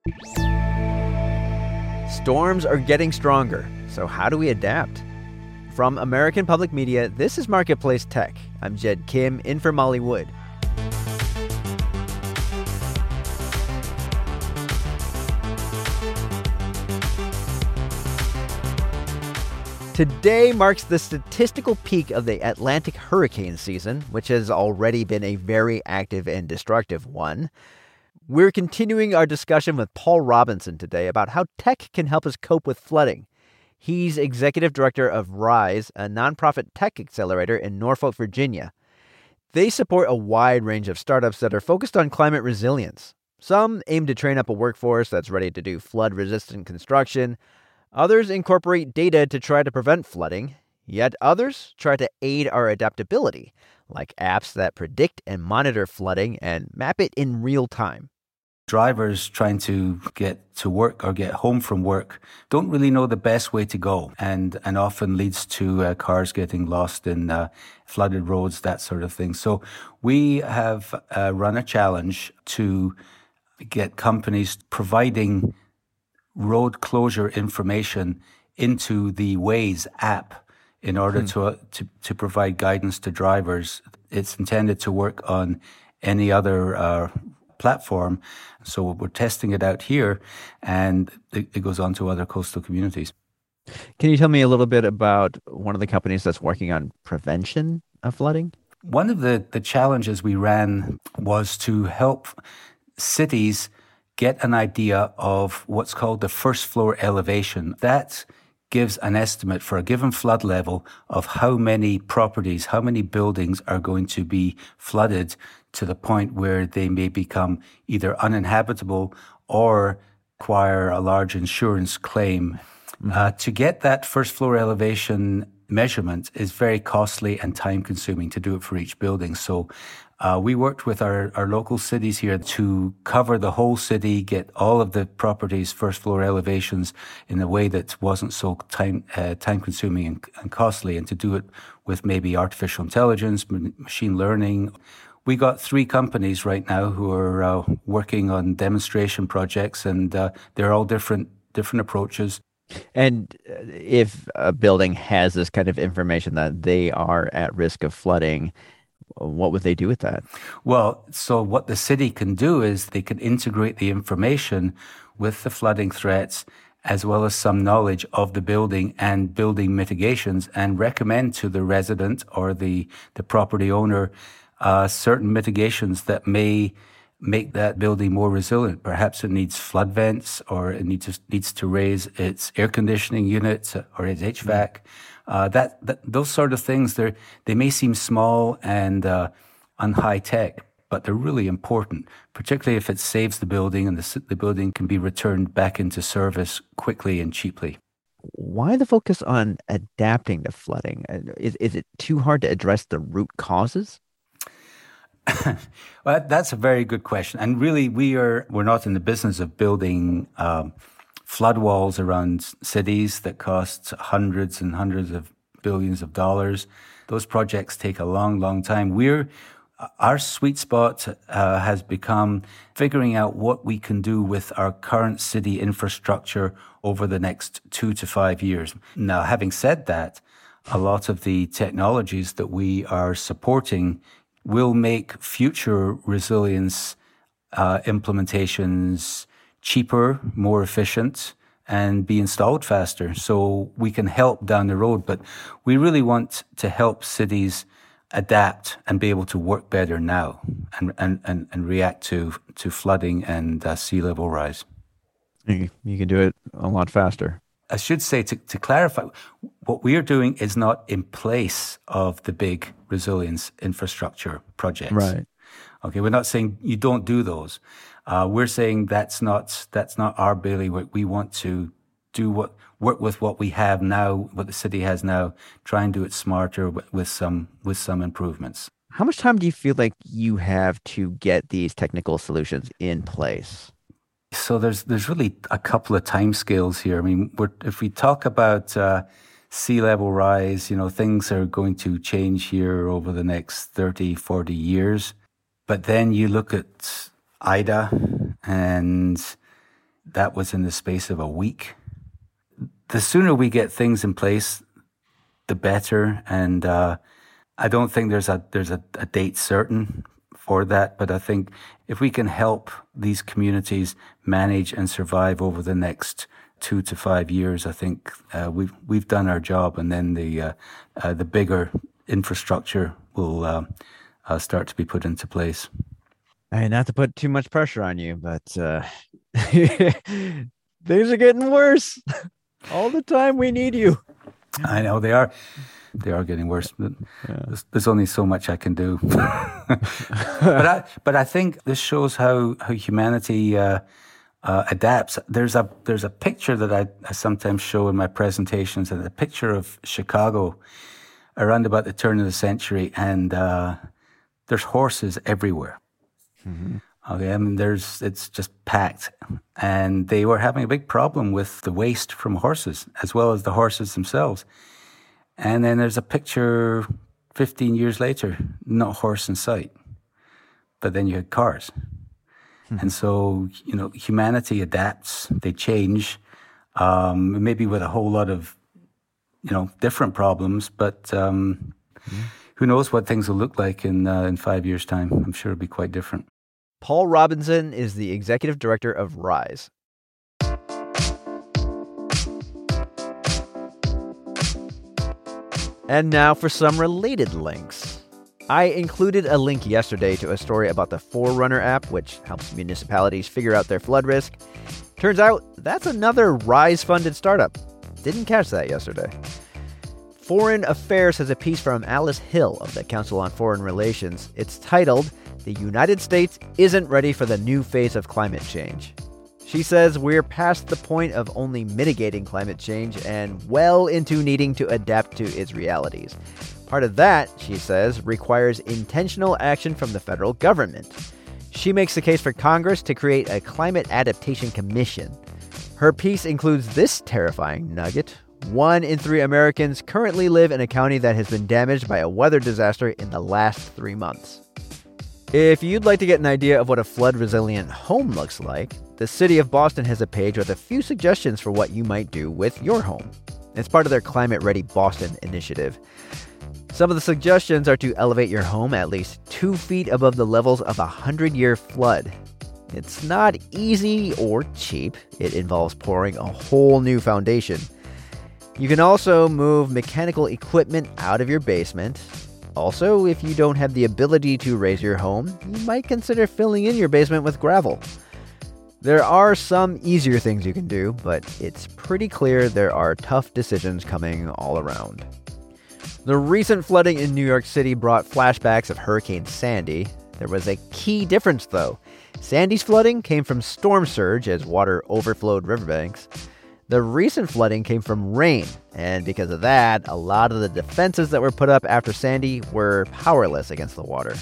Storms are getting stronger, so how do we adapt? From American Public Media, this is Marketplace Tech. I'm Jed Kim, in for Molly Wood. Today marks the statistical peak of the Atlantic hurricane season, which has already been a very active and destructive one. We're continuing our discussion with Paul Robinson today about how tech can help us cope with flooding. He's executive director of RISE, a nonprofit tech accelerator in Norfolk, Virginia. They support a wide range of startups that are focused on climate resilience. Some aim to train up a workforce that's ready to do flood-resistant construction. Others incorporate data to try to prevent flooding. Yet others try to aid our adaptability, like apps that predict and monitor flooding and map it in real time. Drivers trying to get to work or get home from work don't really know the best way to go, and often leads to cars getting lost in flooded roads, that sort of thing. So we have run a challenge to get companies providing road closure information into the Waze app in order to provide guidance to drivers. It's intended to work on any other platform. So we're testing it out here, and it goes on to other coastal communities. Can you tell me a little bit about one of the companies that's working on prevention of flooding? One of the challenges we ran was to help cities get an idea of what's called the first floor elevation. That gives an estimate for a given flood level of how many properties, how many buildings are going to be flooded to the point where they may become either uninhabitable or require a large insurance claim. To get that first floor elevation measurement is very costly and time consuming to do it for each building. So we worked with our local cities here to cover the whole city, get all of the properties' first floor elevations in a way that wasn't so time consuming and costly, and to do it with maybe artificial intelligence, machine learning. We got 3 companies right now who are working on demonstration projects, and they're all different approaches. And if a building has this kind of information that they are at risk of flooding, what would they do with that? Well, so what the city can do is they can integrate the information with the flooding threats, as well as some knowledge of the building and building mitigations, and recommend to the resident or the property owner certain mitigations that may make that building more resilient. Perhaps it needs flood vents, or it needs to raise its air conditioning units or its HVAC. Those sort of things, they may seem small and un-high tech, but they're really important, particularly if it saves the building and the building can be returned back into service quickly and cheaply. Why the focus on adapting to flooding? Is it too hard to address the root causes? Well, that's a very good question. And really, we're not in the business of building flood walls around cities that cost hundreds and hundreds of billions of dollars. Those projects take a long, long time. Our sweet spot has become figuring out what we can do with our current city infrastructure over the next 2 to 5 years. Now, having said that, a lot of the technologies that we are supporting will make future resilience implementations cheaper, more efficient, and be installed faster. So we can help down the road, but we really want to help cities adapt and be able to work better now and react to flooding and sea level rise. You can do it a lot faster. I should say, to clarify, what we are doing is not in place of the big resilience infrastructure projects. Right. Okay, we're not saying you don't do those. We're saying that's not our bailiwick. We want to work with what we have now, what the city has now, try and do it smarter with some improvements. How much time do you feel like you have to get these technical solutions in place? So there's really a couple of timescales here. I mean, if we talk about sea level rise, things are going to change here over the next 30, 40 years. But then you look at Ida, and that was in the space of a week. The sooner we get things in place, the better. And I don't think there's a date certain for that, but I think if we can help these communities manage and survive over the next 2 to 5 years, I think we've done our job, and then the bigger infrastructure will start to be put into place. Hey, not to put too much pressure on you, but things are getting worse. All the time we need you. I know they are getting worse. But there's only so much I can do. but I think this shows how humanity adapts. There's a picture that I sometimes show in my presentations, and a picture of Chicago around about the turn of the century, and there's horses everywhere. Mm-hmm. Okay, I mean, it's just packed, and they were having a big problem with the waste from horses as well as the horses themselves. And then there's a picture 15 years later, not a horse in sight, but then you had cars. Mm-hmm. And so, humanity adapts, they change, maybe with a whole lot of, different problems, but who knows what things will look like in 5 years' time. I'm sure it'll be quite different. Paul Robinson is the executive director of RISE. And now for some related links. I included a link yesterday to a story about the Forerunner app, which helps municipalities figure out their flood risk. Turns out that's another RISE-funded startup. Didn't catch that yesterday. Foreign Affairs has a piece from Alice Hill of the Council on Foreign Relations. It's titled, "The United States Isn't Ready for the New Phase of Climate Change." She says we're past the point of only mitigating climate change and well into needing to adapt to its realities. Part of that, she says, requires intentional action from the federal government. She makes the case for Congress to create a Climate Adaptation Commission. Her piece includes this terrifying nugget. 1 in 3 Americans currently live in a county that has been damaged by a weather disaster in the last 3 months. If you'd like to get an idea of what a flood-resilient home looks like, the city of Boston has a page with a few suggestions for what you might do with your home. It's part of their Climate Ready Boston initiative. Some of the suggestions are to elevate your home at least 2 feet above the levels of a 100-year flood. It's not easy or cheap. It involves pouring a whole new foundation. You can also move mechanical equipment out of your basement. Also, if you don't have the ability to raise your home, you might consider filling in your basement with gravel. There are some easier things you can do, but it's pretty clear there are tough decisions coming all around. The recent flooding in New York City brought flashbacks of Hurricane Sandy. There was a key difference, though. Sandy's flooding came from storm surge as water overflowed riverbanks. The recent flooding came from rain, and because of that, a lot of the defenses that were put up after Sandy were powerless against the water.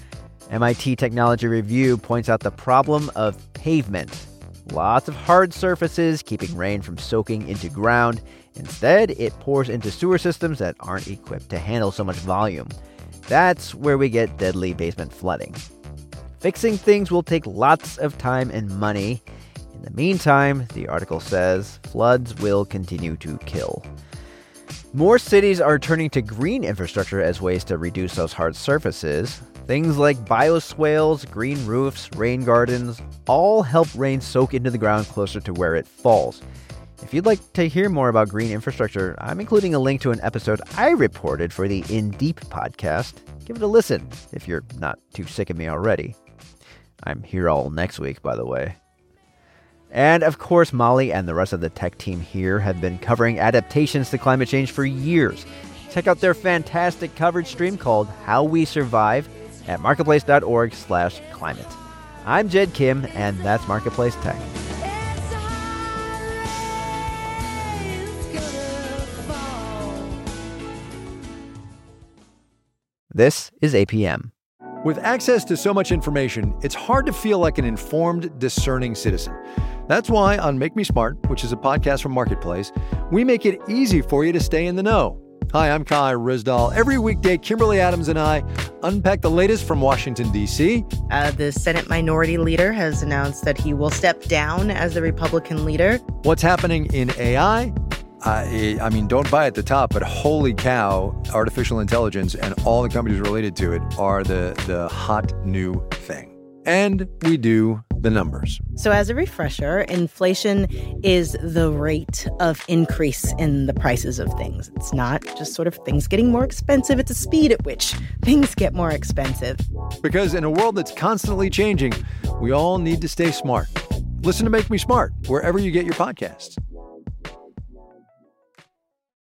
MIT Technology Review points out the problem of pavement. Lots of hard surfaces keeping rain from soaking into ground. Instead, it pours into sewer systems that aren't equipped to handle so much volume. That's where we get deadly basement flooding. Fixing things will take lots of time and money. In the meantime, the article says, floods will continue to kill. More cities are turning to green infrastructure as ways to reduce those hard surfaces. Things like bioswales, green roofs, rain gardens, all help rain soak into the ground closer to where it falls. If you'd like to hear more about green infrastructure, I'm including a link to an episode I reported for the In Deep podcast. Give it a listen if you're not too sick of me already. I'm here all next week, by the way. And of course, Molly and the rest of the tech team here have been covering adaptations to climate change for years. Check out their fantastic coverage stream called How We Survive at marketplace.org/climate. I'm Jed Kim, and that's Marketplace Tech. This is APM. With access to so much information, it's hard to feel like an informed, discerning citizen. That's why on Make Me Smart, which is a podcast from Marketplace, we make it easy for you to stay in the know. Hi, I'm Kai Ryssdal. Every weekday, Kimberly Adams and I unpack the latest from Washington, D.C. The Senate Minority Leader has announced that he will step down as the Republican leader. What's happening in AI? I mean, don't buy at the top, but holy cow, artificial intelligence and all the companies related to it are the hot new thing. And we do the numbers. So as a refresher, inflation is the rate of increase in the prices of things. It's not just sort of things getting more expensive. It's a speed at which things get more expensive. Because in a world that's constantly changing, we all need to stay smart. Listen to Make Me Smart wherever you get your podcasts.